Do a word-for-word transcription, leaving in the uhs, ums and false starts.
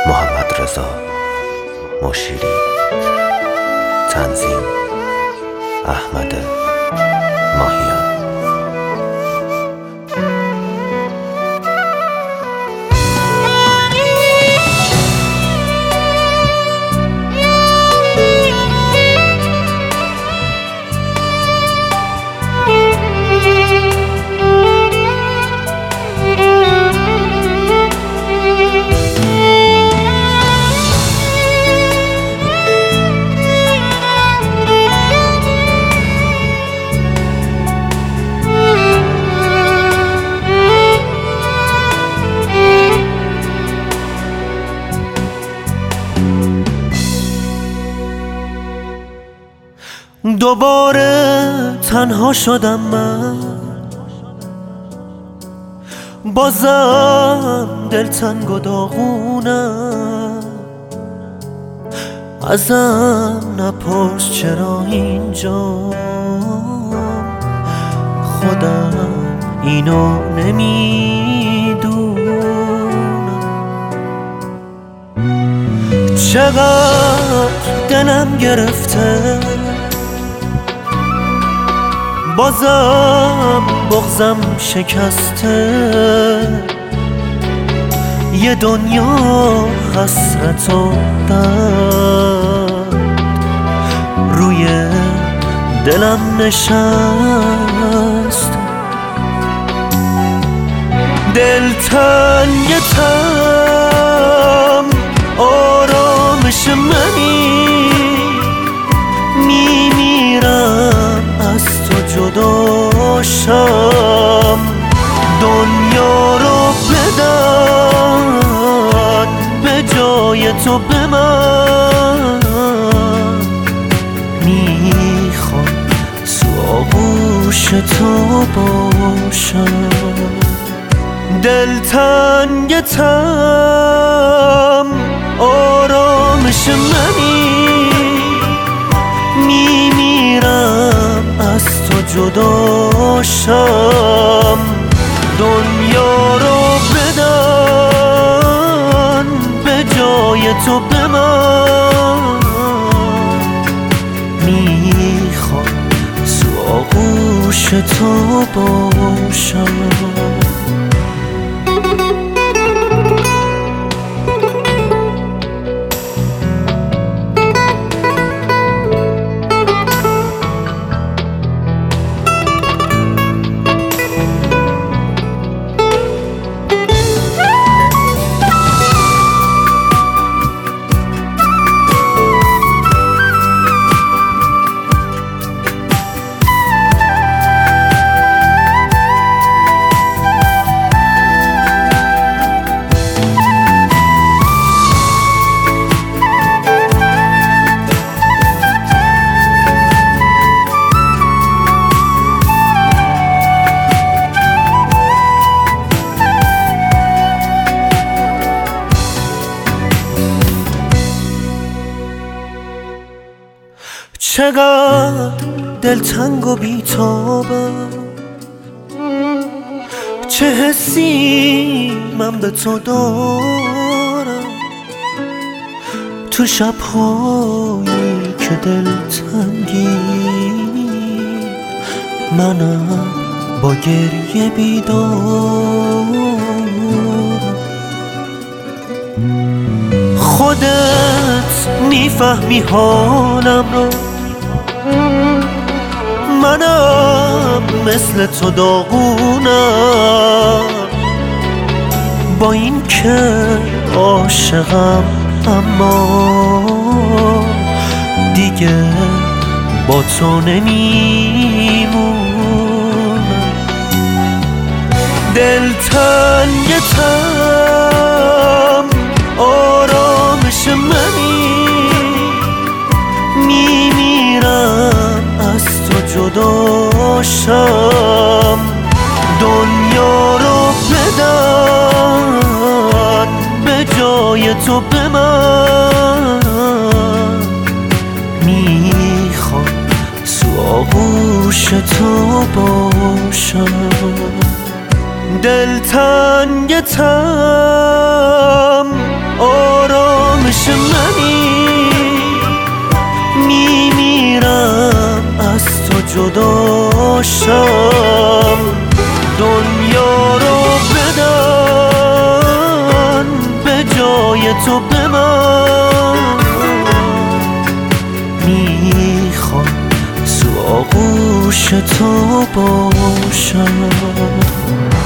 محمد رضا مشیری. تنظیم احمد ماهیان. دوباره تنها شدم من، بازم دلتنگ و داغونم. ازم نپرس چرا اینجا، خودم اینو نمیدونم. چقدر دلم گرفته، بازم بغضم شکسته. یه دنیا حسرت و درد روی دلم نشست. دلتنگتم آرامش منی، میمیرم از تو جداشم. دنیا رو بدن به جای تو به من، میخوام تو آغوش تو باشم. دلتنگتم آرامش منی، میمیرم از تو جداشم. دنیا رو بدن به جای تو به من، میخوام تو آغوش تو باشم. چقدر دلتنگ و بی‌تابم، چه حسی من به تو دارم. تو شب‌هایی که دلتنگی، منم با گریه بیدارم. خودت میفهمی حالم رو، منم مثل تو داغونم. با این که عاشقم اما دیگه با تو نمیمونم. دلتنگتم آرامش منی، میمیرم از تو جداشم. دنیا رو بدن به جای تو به من، میخوام تو آغوش تو باشم. دلتنگتم آرام منی میمیرم از تو جداشم. دنیا رو بدن به جای تو به من، میخوام تو آغوش تو باشم.